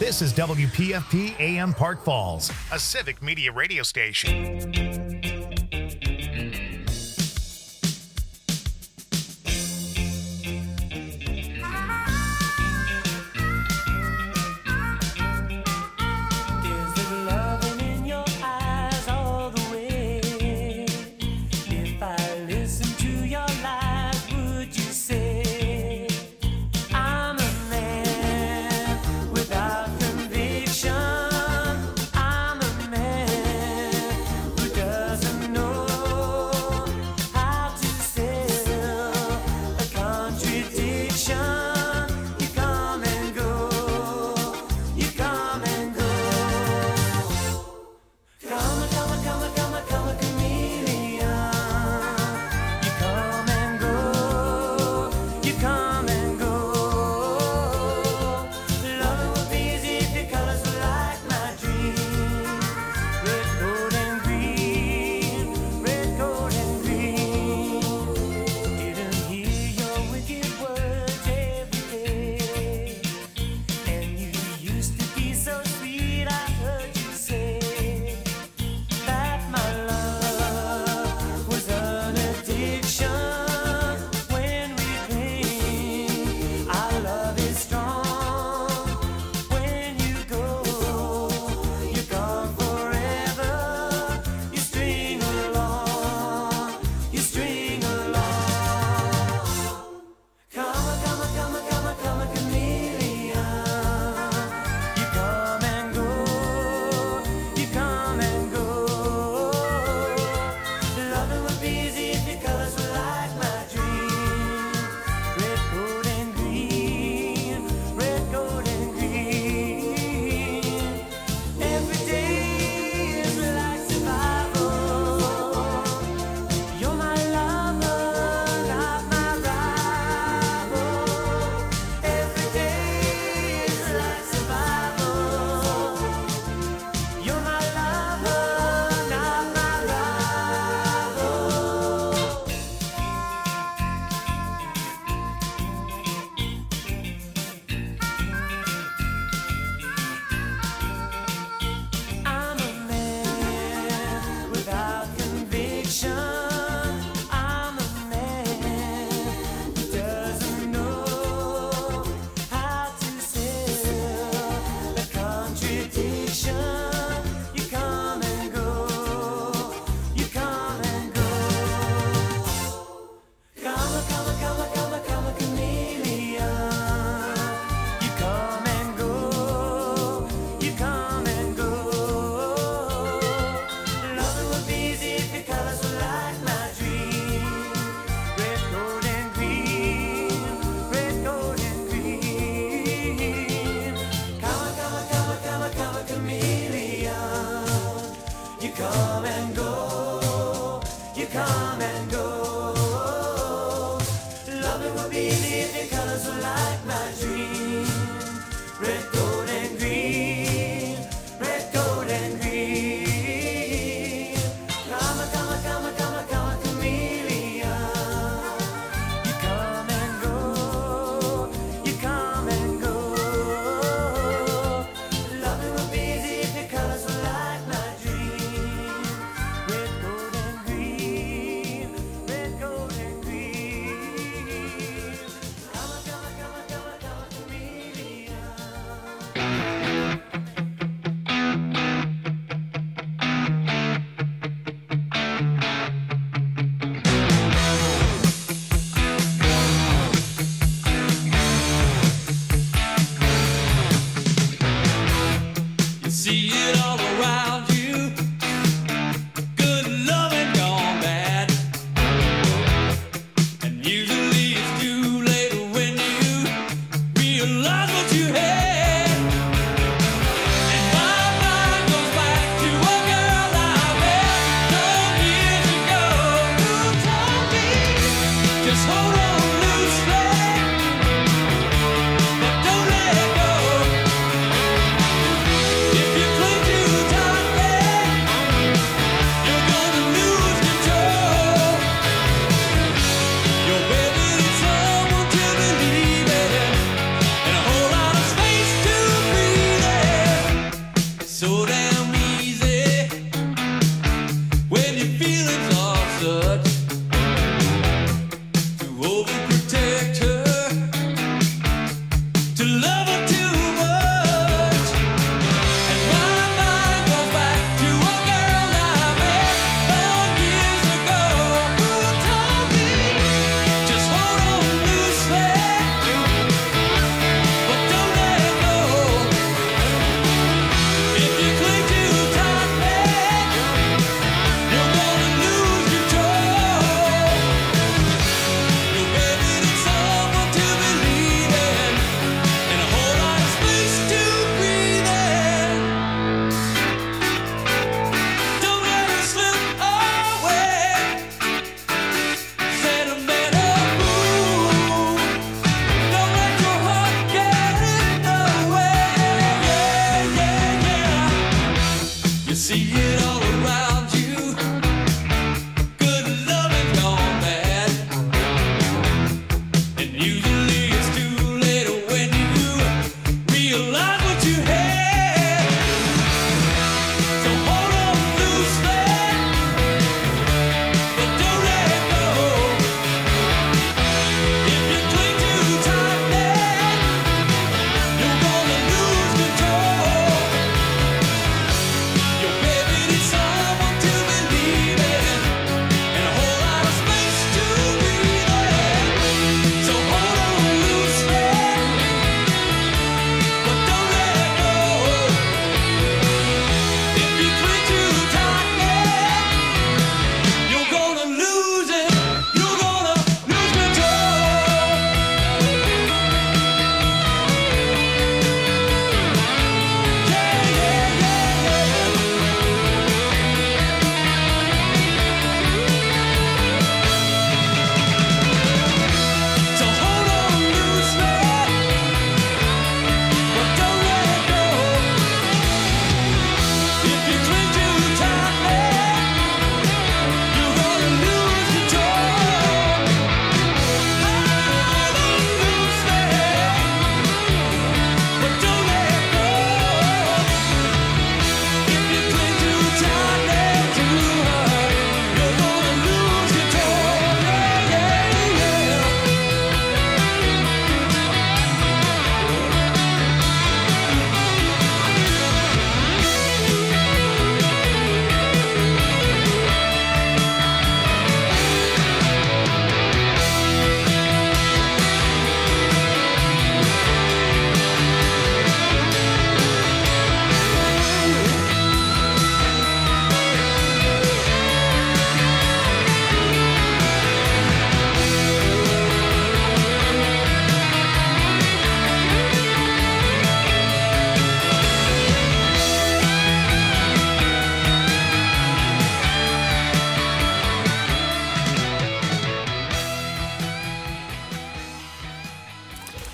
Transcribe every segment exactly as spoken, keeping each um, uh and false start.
This is W P F P A M Park Falls, a civic media radio station. Without conviction, I'm a man who does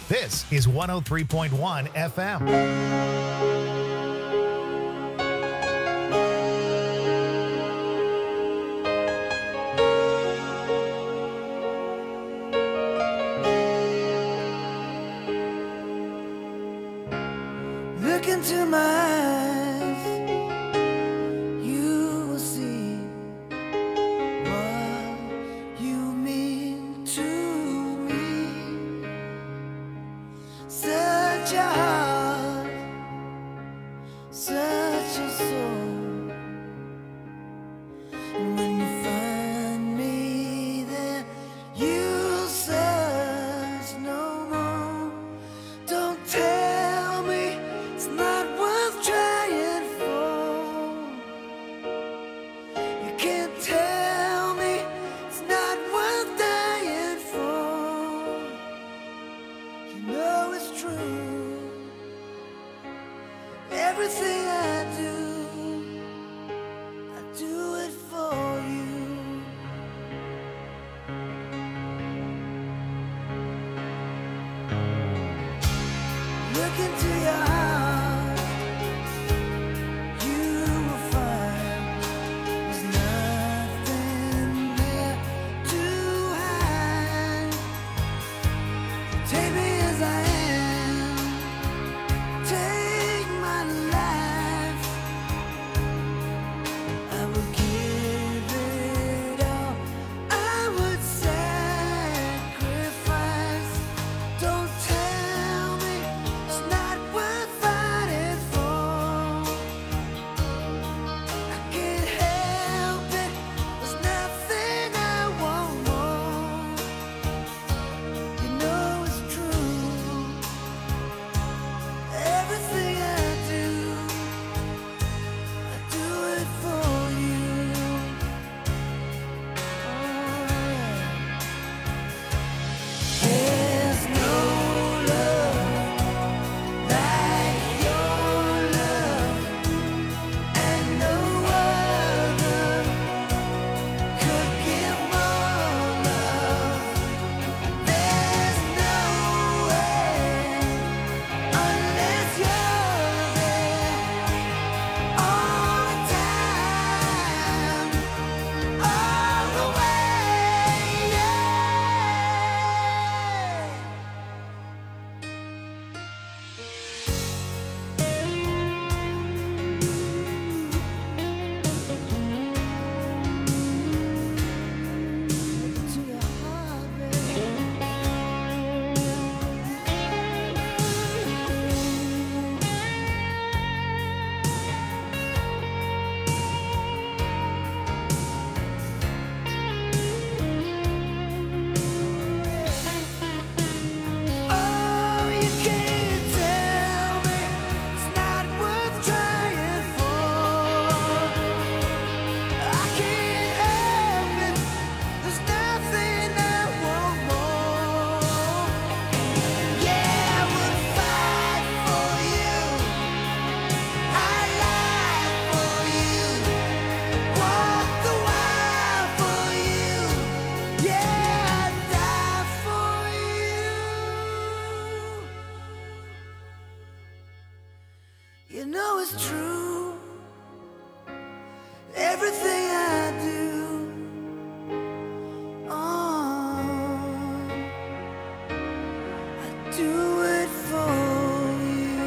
This is one oh three point one F M. Look into my eyes, you will see what you mean to me. Such a heart, such a soul. And when you find me there, you'll search no more. Don't tell me it's not worth trying for. You can't tell me it's not worth dying for. You know it's true. Everything I do, I do it for you. Look into your heart, you will find there's nothing there to hide. Take me as I am, take my life. I will give it all, I would sacrifice. Don't tell me it's not worth fighting for. I can't help it, there's nothing I want more. You know it's true. Everything I do, I do it for you. Oh, yeah. There's no love like your love, and no other could give more love. There's no way unless you're there all the time, all the way. Yeah. To your heart, baby. Oh, you can't tell me it's not worth trying for. I can't help it, there's nothing I want more. Yeah, I would fight for you, I lie for you, walk the wire for you. Yeah, I'd die for you. You know it's true. Everything I do, oh, I do it for you.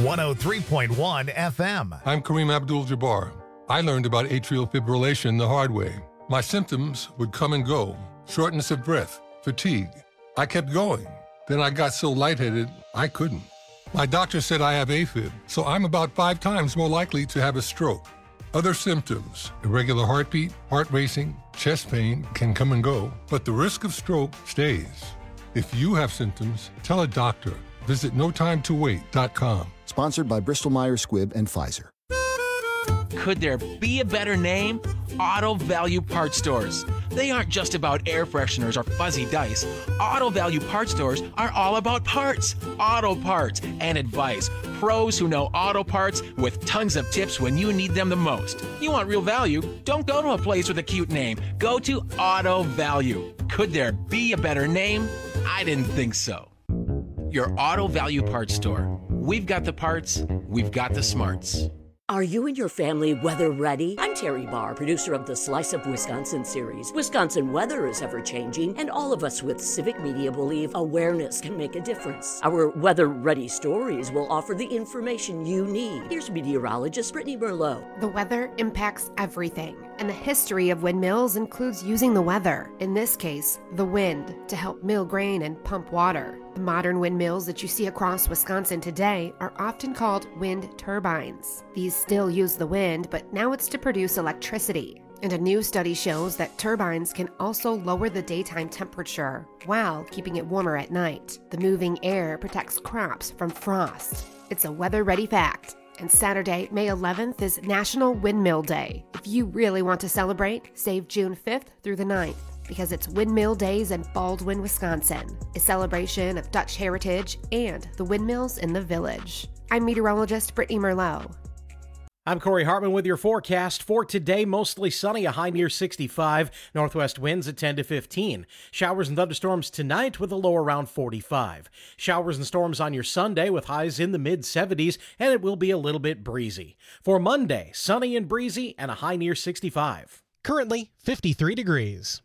one oh three point one F M. I'm Kareem Abdul-Jabbar. I learned about atrial fibrillation the hard way. My symptoms would come and go. Shortness of breath, fatigue. I kept going. Then I got so lightheaded, I couldn't. My doctor said I have AFib, so I'm about five times more likely to have a stroke. Other symptoms, irregular heartbeat, heart racing, chest pain can come and go, but the risk of stroke stays. If you have symptoms, tell a doctor. Visit no time to wait dot com. Sponsored by Bristol-Myers Squibb and Pfizer. Could there be a better name? Auto Value Parts Stores. They aren't just about air fresheners or fuzzy dice. Auto Value Parts Stores are all about parts, auto parts, and advice. Pros who know auto parts with tons of tips when you need them the most. You want real value? Don't go to a place with a cute name. Go to Auto Value. Could there be a better name? I didn't think so. Your Auto Value Parts Store. We've got the parts, we've got the smarts. Are you and your family weather ready? I'm Terry Barr, producer of the Slice of Wisconsin series. Wisconsin weather is ever changing, and all of us with Civic Media believe awareness can make a difference. Our weather ready stories will offer the information you need. Here's meteorologist Brittany Merlot. The weather impacts everything, and the history of windmills includes using the weather, in this case, the wind, to help mill grain and pump water. The modern windmills that you see across Wisconsin today are often called wind turbines. These still use the wind, but now it's to produce electricity. And a new study shows that turbines can also lower the daytime temperature while keeping it warmer at night. The moving air protects crops from frost. It's a weather-ready fact. And Saturday, May eleventh is National Windmill Day. If you really want to celebrate, save June fifth through the ninth. Because it's Windmill Days in Baldwin, Wisconsin, a celebration of Dutch heritage and the windmills in the village. I'm meteorologist Brittany Merlot. I'm Corey Hartman with your forecast for today. Mostly sunny, a high near sixty-five. Northwest winds at ten to fifteen. Showers and thunderstorms tonight with a low around forty-five. Showers and storms on your Sunday with highs in the mid seventies, and it will be a little bit breezy. For Monday, sunny and breezy and a high near sixty-five. Currently fifty-three degrees.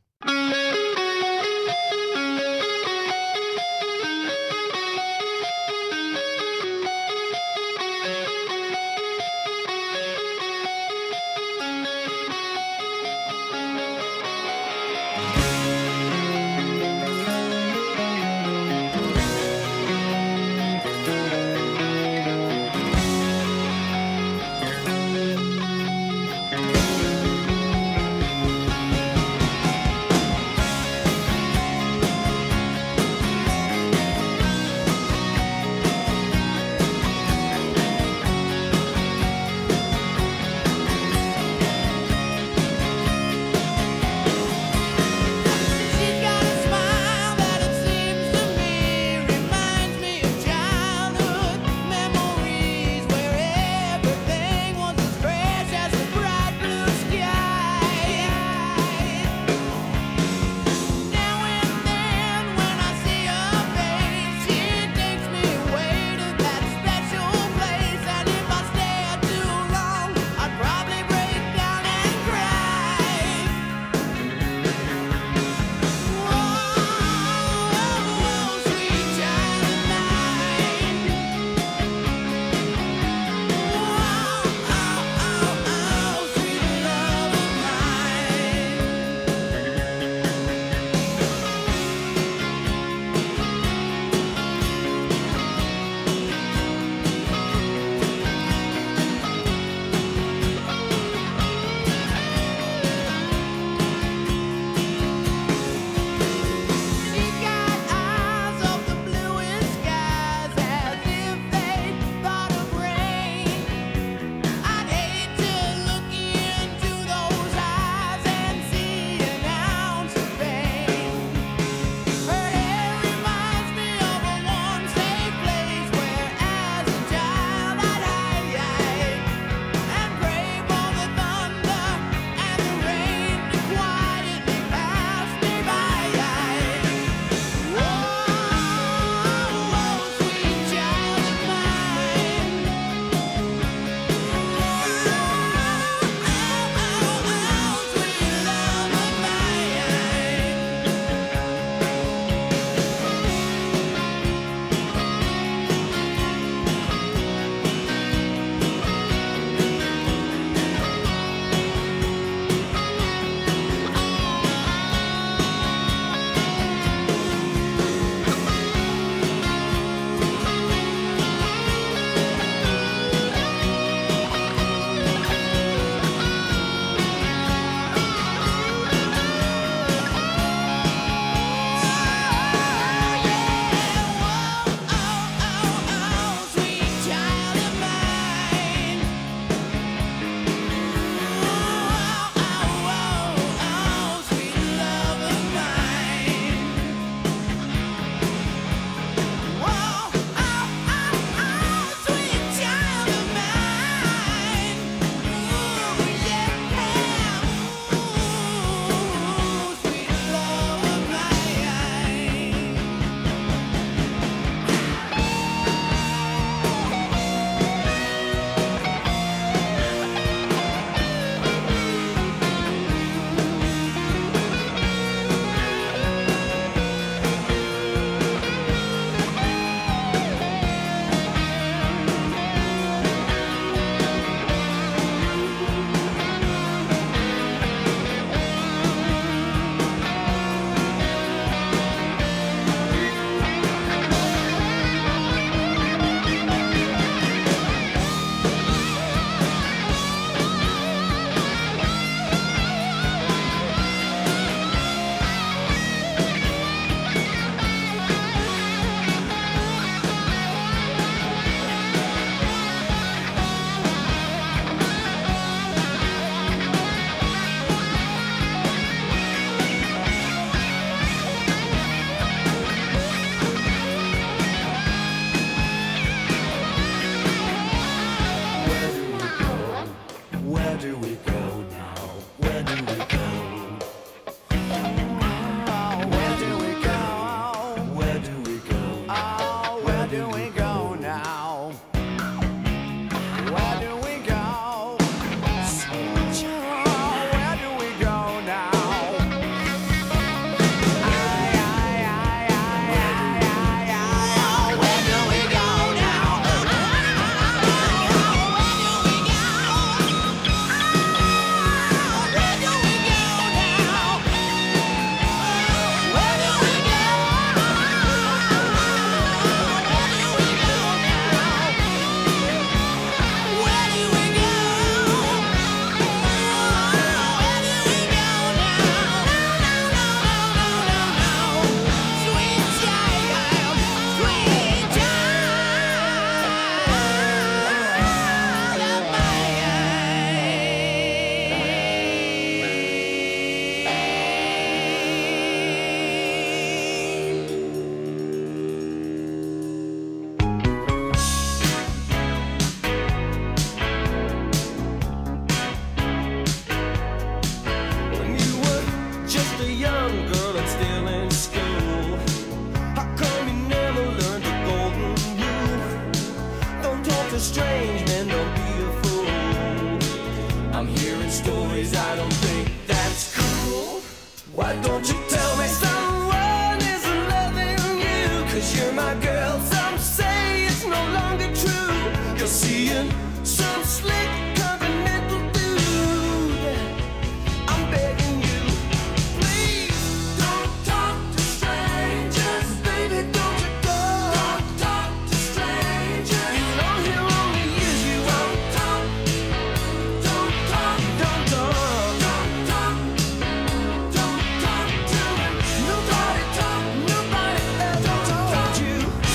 and some slick continental food. I'm begging you, please don't talk to strangers, baby. Don't you talk, don't talk to strangers. You know he'll only use you. Don't talk, don't talk, don't talk, don't talk, don't talk to him. Nobody talk, nobody ever told you.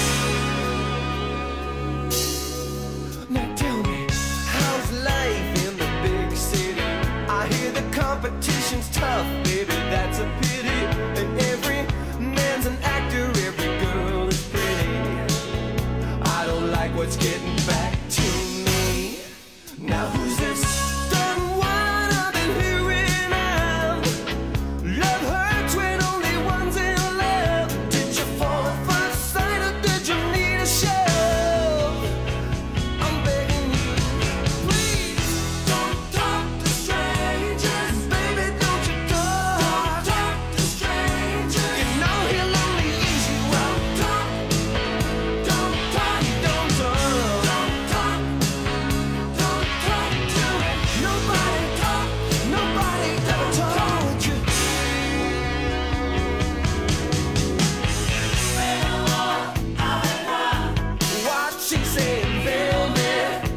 Now tell me, how's life in the big city? I hear the competition's tough, baby, that's a pity. And every man's an actor, every girl is pretty. I don't like what's getting back to me. Now who's this stern one I've been hearing of? Love hurts when only one's in love. Did you fall at first sight or did you need a shove? I'm begging you, please don't talk to strangers, baby. Don't you talk, talk to strangers. You know he'll only ease you out. Talk, don't talk, don't talk, don't talk, don't talk to him. Nobody talk, nobody ever told you. What she saying, baby?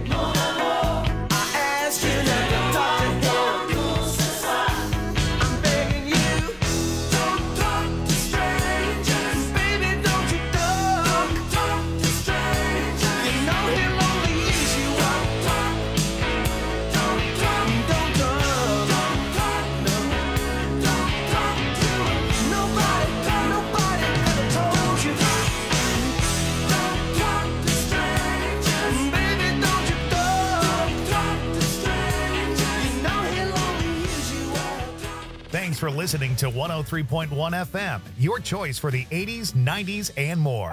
I asked you not to talk to him. I'm begging you, don't talk to strangers, baby. Don't you talk, talk to strangers. You know he'll only ease you out. Talk, don't talk, don't talk, don't talk, no, don't talk to him. Nobody, nobody ever told you. Don't talk to strangers, baby. Don't you talk, talk to strangers. You know he'll only use you out. Thanks for listening to one oh three point one F M, your choice for the eighties, nineties, and more.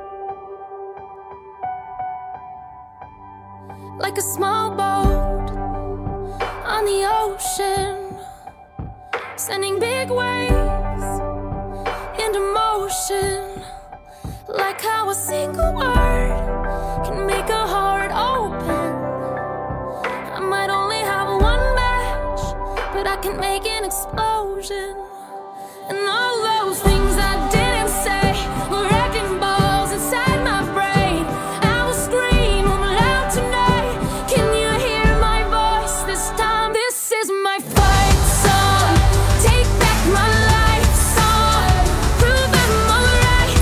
Like a small boat on the ocean, sending big waves into motion. Like how a single word can make a heart open. I might only have one match, but I can make an explosion. And all those things I didn't say were wrecking balls inside my brain. I will scream loud tonight. Can you hear my voice this time? This is my fight song. Take back my life song. Prove I'm alright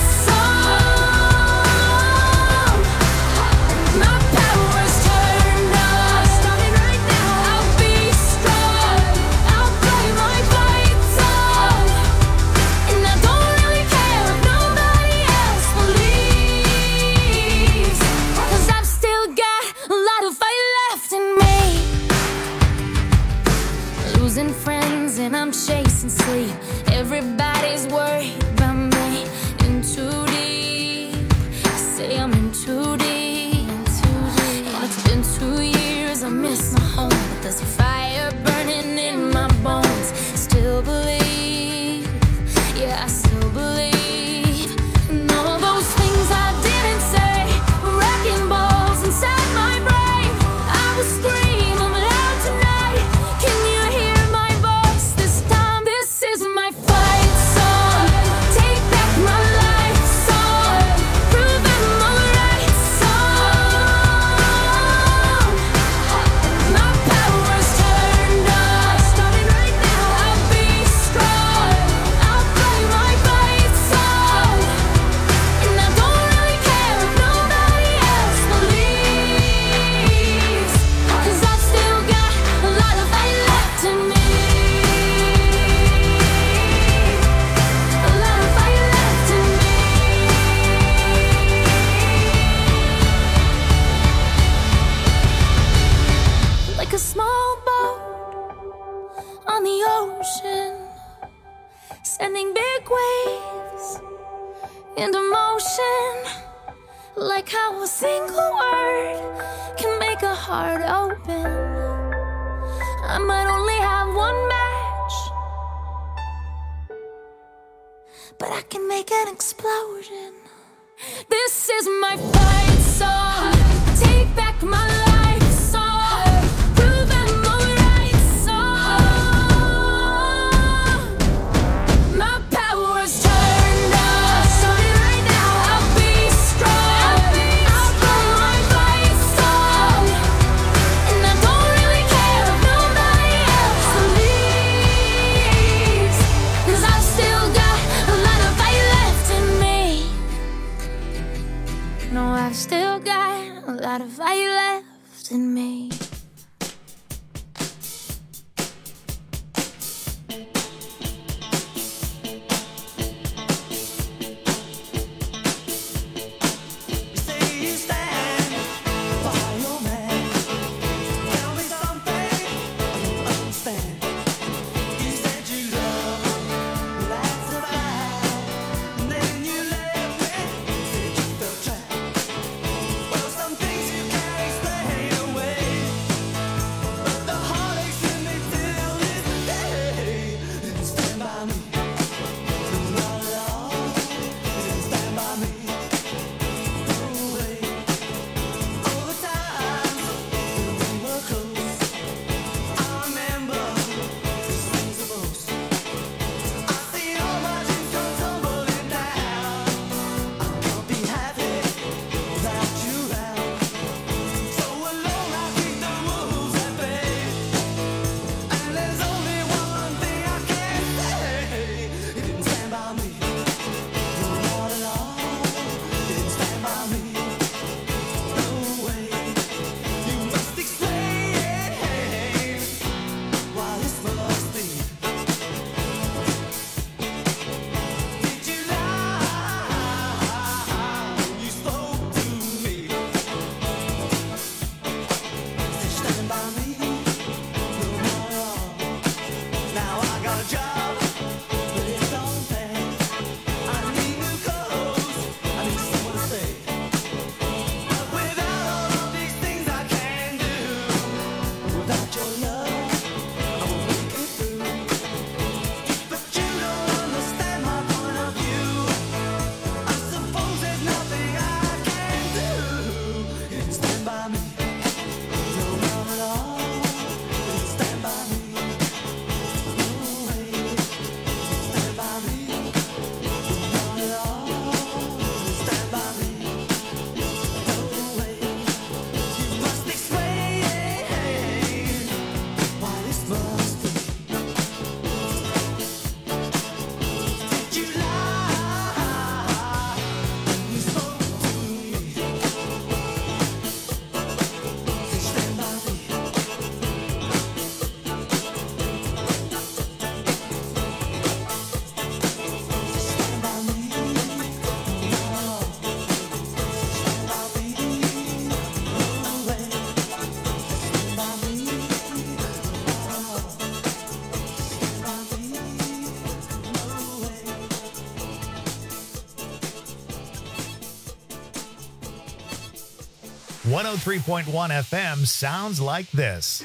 song. My power's turned on. Starting right now. I'll be strong. I'll play my fight song. And I don't really care if nobody else believes. 'Cause I've still got a lot of fight left in me. Losing friends and I'm chasing sleep. Everybody's worried about me. In too deep. Say I'm in too deep. And it's been two years. I miss my home, but there's a fire burning in my bones. Still believe. Yeah, I still believe. And all those things I didn't say were wrecking balls inside my brain. I will scream loud tonight. Can you hear my voice this time? This is my fight song. Take back my life song. Prove I'm alright song. My power's turned on. Starting right now. I'll be strong. I'll play my fight song. And I don't really care if nobody else believes. 'Cause I've still got a lot of fight left in me. A lot of fight left in me. Like a small boat on the ocean, sending big waves into motion. Like how a single word can make a heart open. I might only have one match, but I can make an explosion. This is my fight song. Take back my life. one oh three point one F M sounds like this.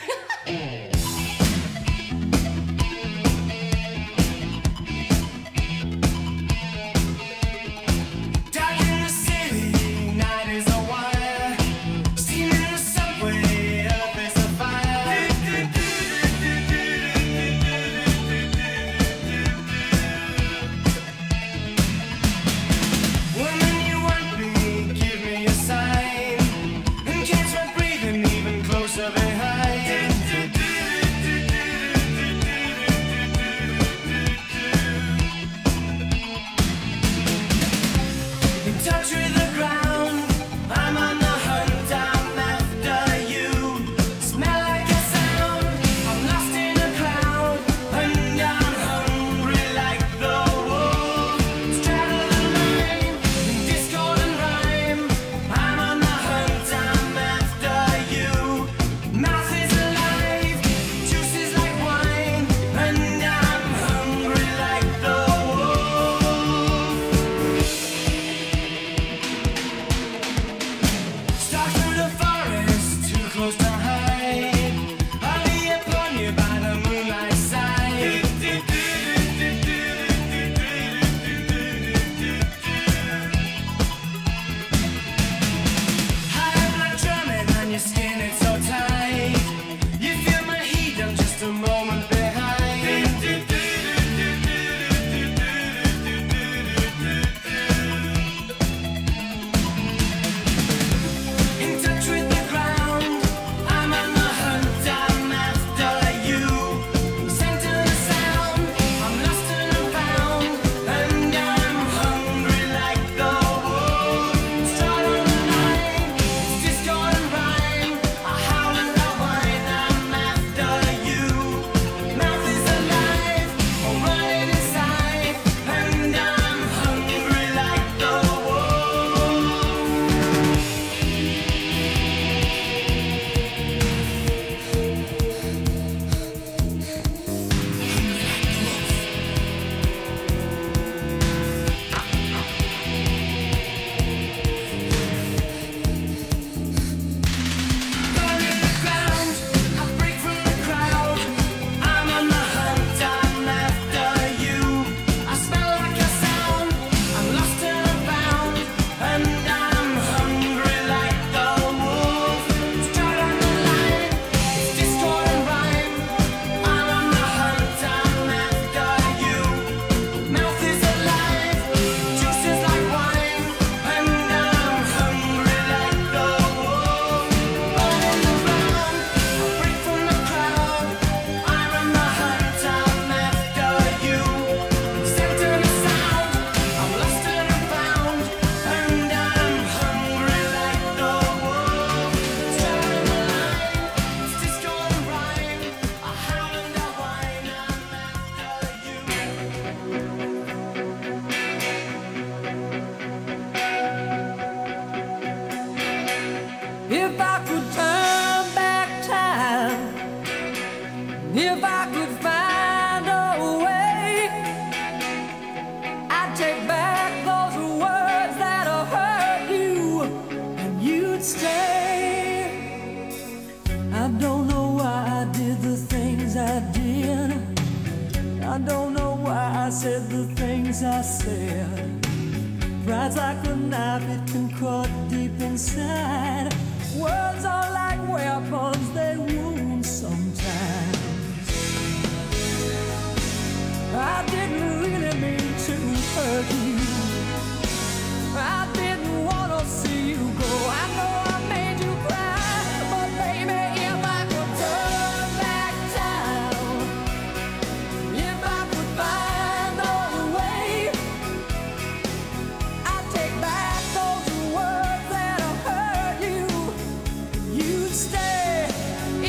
Stay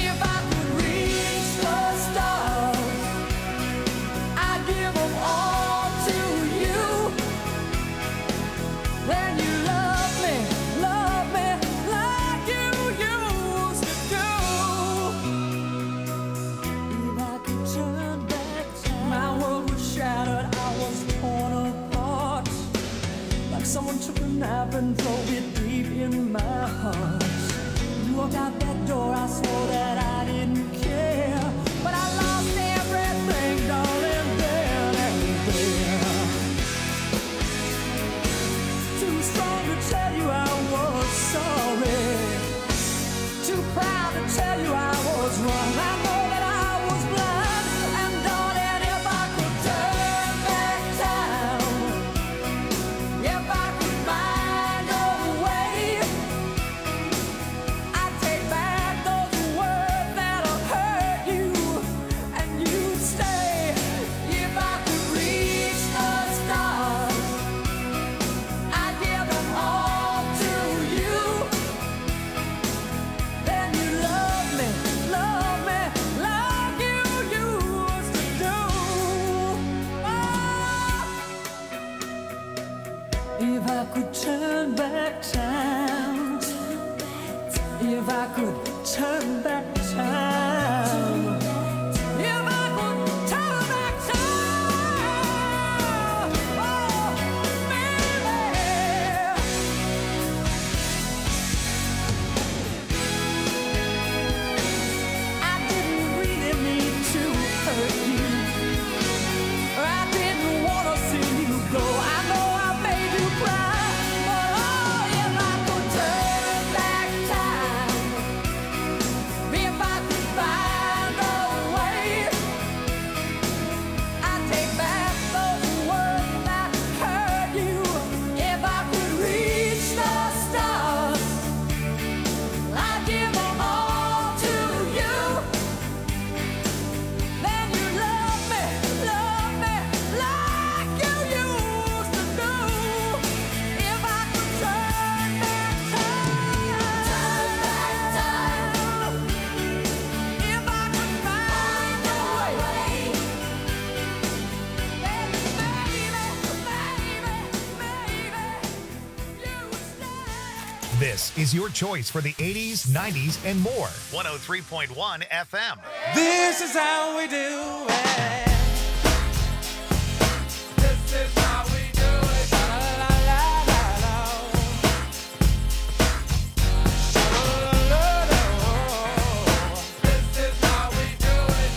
This is your choice for the eighties, nineties, and more. one oh three point one F M. This is how we do it. This is how we do it. Sha-la-la-la-la-la. Sha-la-la-la-la-la. This is how we do it.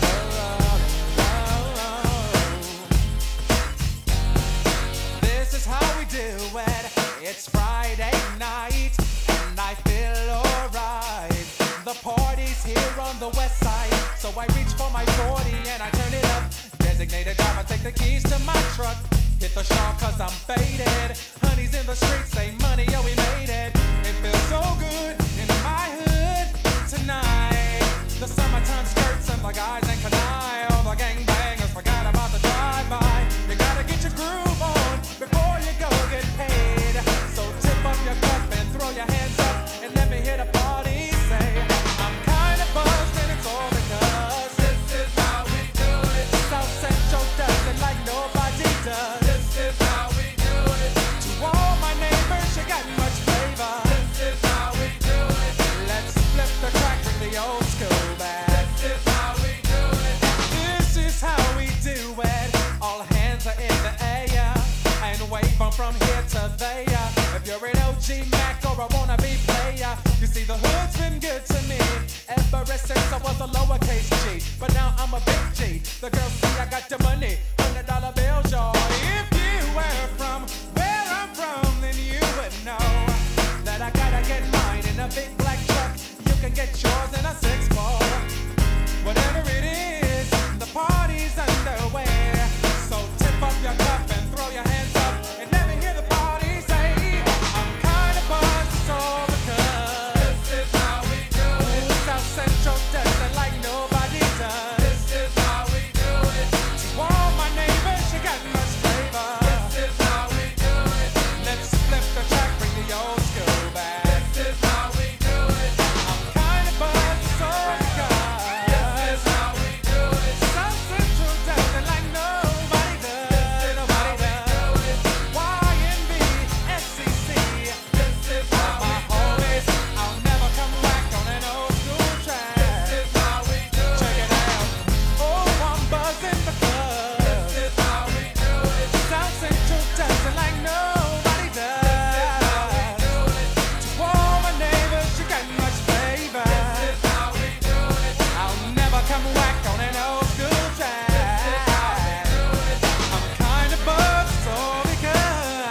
La-la-la-la-la. This is how we do it. It's Friday night and I feel alright. The party's here on the west side, so I reach for my forty and I turn it up. Designated driver, take the keys to my truck. Hit the shop cause I'm faded. Honey's in the streets, say money, yo, we made it. It feels so good in my hood tonight. The summertime skirts and the guys ain't canine. All the gangbangers forgot about the drive-by. You gotta get your groove on before you go get paid. So tip up your cup and throw your hands up and let me hear the party say, I'm kinda buzzed and it's all because this is how we do it. South Central does it like nobody does. This is how we do it. To all my neighbors, you got much flavor. This is how we do it. Let's flip the track, bring the old school back. This is how we do it. This is how we do it. All hands are in the air and wave from from here to there. If you're an O G Mac or a wannabe player, you see the hood's been good to me ever since I was a lowercase G. But now I'm a big G. The girls see I got the money, hundred dollar bills, y'all. If you were from where I'm from, then you would know that I gotta get mine in a big black truck. You can get yours in a six four. Whatever it is, the party's underway. So tip up your cup and throw your hands up and let me hear the party say, I'm kinda buzzed, it's all because this is how we do it. South Central does it like nobody does. This is how we do it. To all my neighbors, you got much flavor. This is how we do it. Let's flip the track, bring the old school back. This is how we do it. I'm kinda buzzed, it's all because this is how we do it. South Central does it like nobody does. Nobody does. Y N B, S C C. This is how my homies. I'll never come back on an old school track. This is how we do it. Check it out. Oh, I'm buzzing because this is how we do it. South Central does it like nobody does. This is how we do it. To all my neighbors, you got much flavor. This is how we do it. I'll never come back on an old school track. This is how we do it. I'm kinda buzzed, so because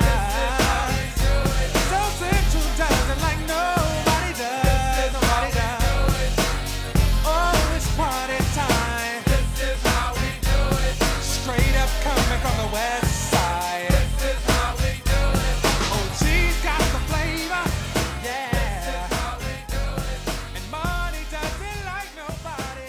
South Central does it like nobody does. Nobody does. Oh, it's party time. This is how we do it. Straight up coming from the west side. This is how we do it. Oh, G's got the flavor. Yeah. This is how we do it. And money does it like nobody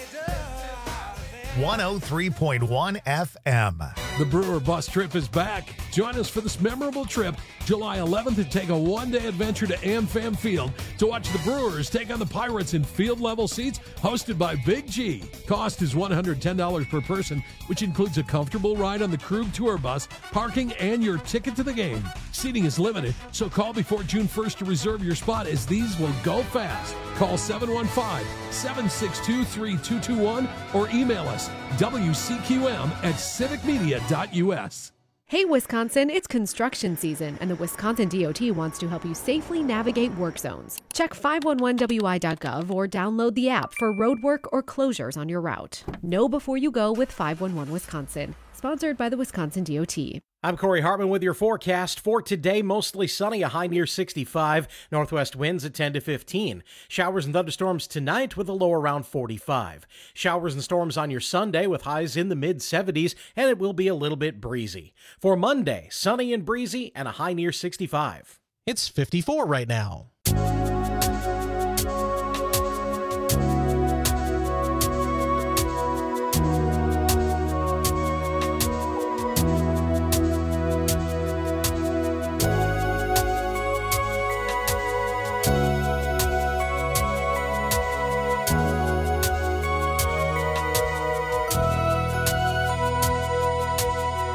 does. one oh three point one F M. The Brewer Bus Trip is back. Join us for this memorable trip, July eleventh, and take a one-day adventure to AmFam Field to watch the Brewers take on the Pirates in field-level seats hosted by Big G. Cost is one hundred ten dollars per person, which includes a comfortable ride on the Krug Tour Bus, parking, and your ticket to the game. Seating is limited, so call before June first to reserve your spot, as these will go fast. Call seven one five, seven six two, three two two one or email us W C Q M at civic media dot U S. Hey Wisconsin, it's construction season, and the Wisconsin D O T wants to help you safely navigate work zones. Check five one one W I dot gov or download the app for road work or closures on your route. Know before you go with five one one Wisconsin. Sponsored by the Wisconsin D O T. I'm Corey Hartman with your forecast for today. Mostly sunny, a high near sixty-five. Northwest winds at ten to fifteen. Showers and thunderstorms tonight with a low around forty-five. Showers and storms on your Sunday with highs in the mid seventies, and it will be a little bit breezy. For Monday, sunny and breezy and a high near sixty-five. It's fifty-four right now.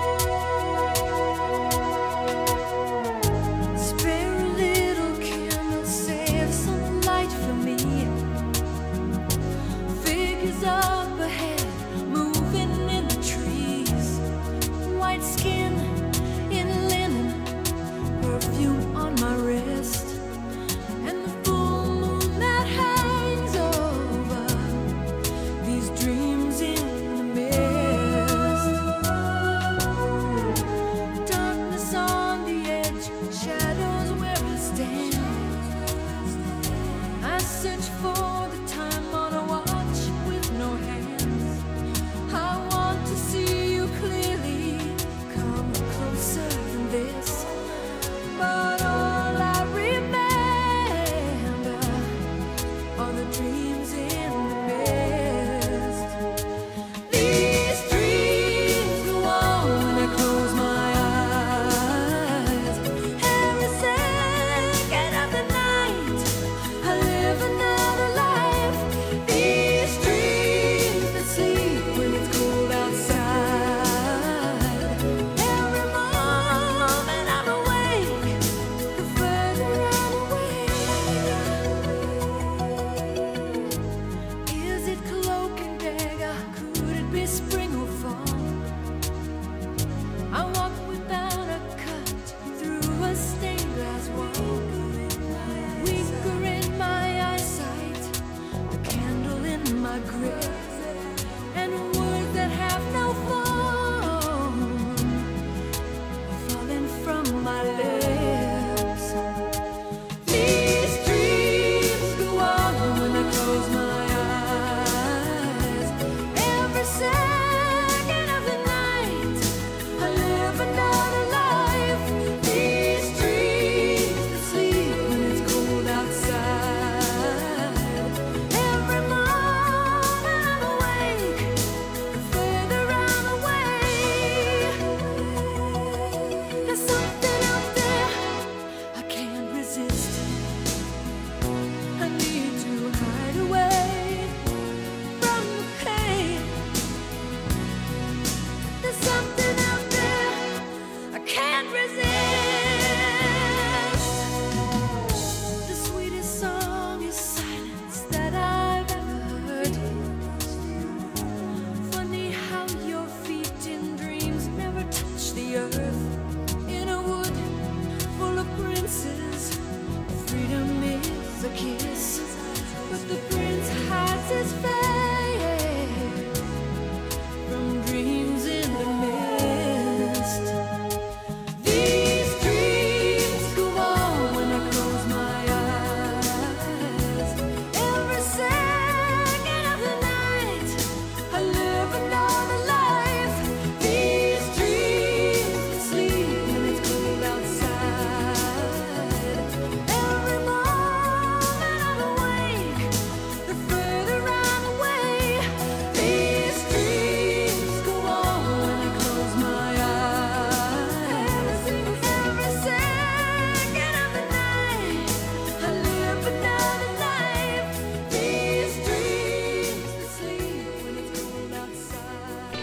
Spare a little candle is up ahead, moving in the trees. White skin in linen, perfume on my wrist, and the full moon that hangs over these dreams in the mist. Darkness on the edge, shadows where I stand. I search for the time on a watch with no hands. I want to see you clearly, come closer than this. But all I remember are the dreams in the mist. These dreams go on when I close my eyes. Every second of the night, I live another life. These dreams that sleep when it's cold outside. Every moment I'm awake, the further I'm away. Is it cloak and dagger? Could it be spring or fall? I walk without a cut through a stained glass wall. Weaker in my eyesight, a candle in my grip, and words that have no form are falling from my lips. These dreams go on when I close my eyes. Every second of the night, I live another life. These dreams that sleep when it's cold outside. Every moment I'm awake, the further I'm away. There's something out there I can't resist. I need to hide away from the pain. There's something out there I can't resist. The sweetest song is silence that I've ever heard. Funny how your feet in dreams never touch the earth. In a wood full of princes, freedom is a kiss, but the prince hides his face from dreams in the mist. These dreams go on when I close my eyes. Every second of the night, I live another life. These dreams that sleep when it's cold outside. Every moment I'm awake, the further I'm away. These dreams go on when I close my eyes. Every second of the night, I live another life. These dreams that sleep when it's cold outside.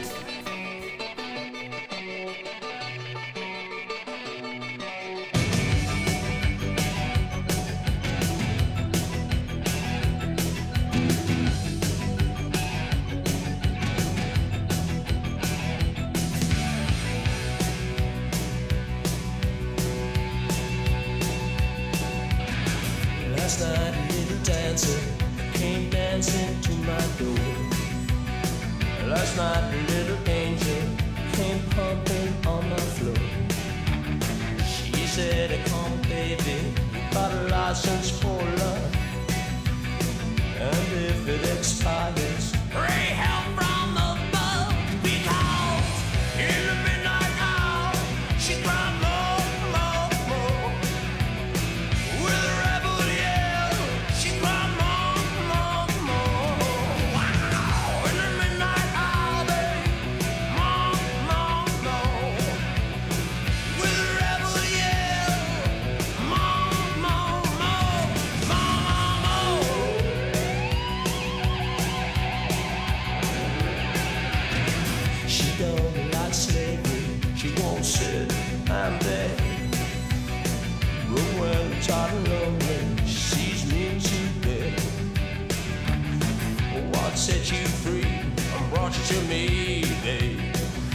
Last night a little dancer came dancing to my door. Last night a little angel came pumping on my floor. She said, come baby, you got a license for love, and if it expires, pray help from above. Because in the midnight hour, she cried more, more, more. With a rebel yell, she cried more, more, more. Wow! In the midnight hour, babe, more, more, more. With a rebel yell, more, more, more, more, more. She don't like slavery, she won't sit and beg. But when I'm tired and lonely, she sees me to bed. What set you free? to me, babe.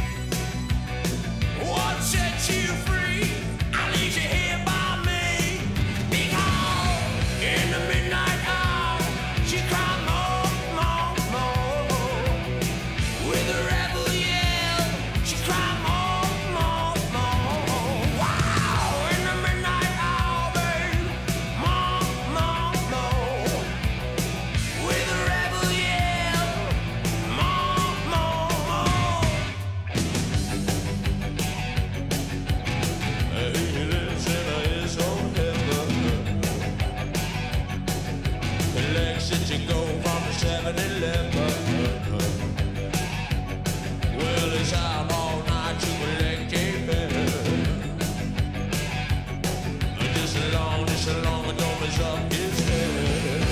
What set you free? I leave you here by me. Because in the midnight hour, she cried more, more, more. With a rebel yell, she cried more, more, more. Wow! In the midnight hour, babe, more, more, more. With a rebel yell, more, more, more. Hey, listen, it's on heaven. Legs you go from the seven eleven. Well, it's out all night to collect K-Pen. Just as long, just as long as don't mess up his head.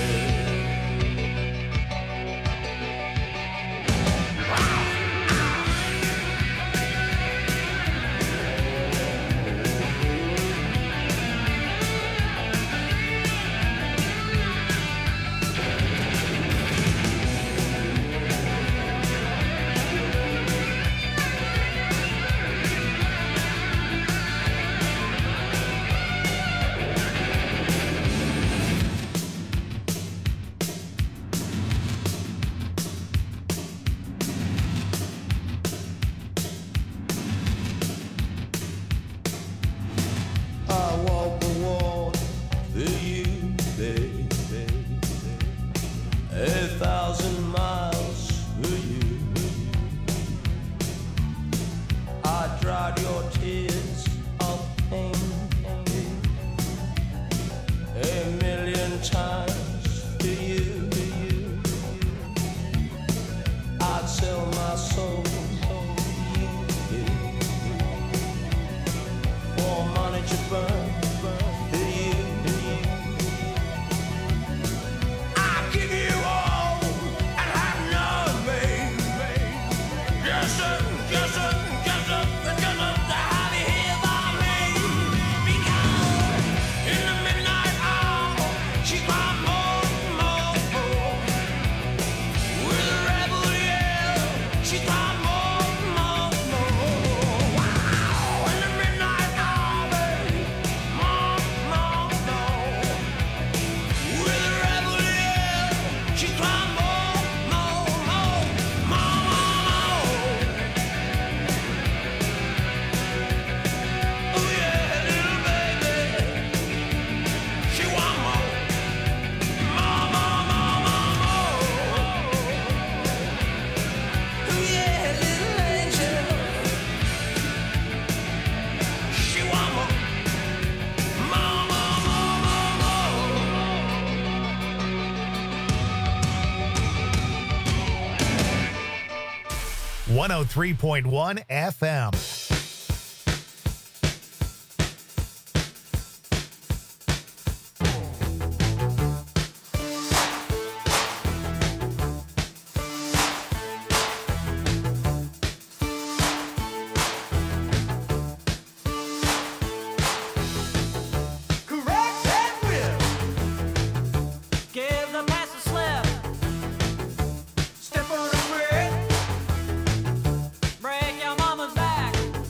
I walk the walk for you, baby. A thousand miles for you. I dried your tears of pain a million times for you. I'd sell my soul for you. For money to burn for you. I give you all and have none, babe. Yes, sir, yes, sir, yes, sir, yes, sir, to have you here by me. Because in the midnight hour, she cried more, more, more. With a rebel yell, she cried more, more, more. Wow, in the midnight hour, babe, more, more, more. With a rebel yell, she cried more, more, more, more, more, more. Oh yeah, little baby, she want more, more, more, more, more, more. Oh yeah, little angel, she want more, more, more, more, more, more. one oh three point one F M. Correct and whip. Give the pass a slip. Step on the brick. Break your mama's back.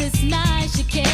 it's nice you care.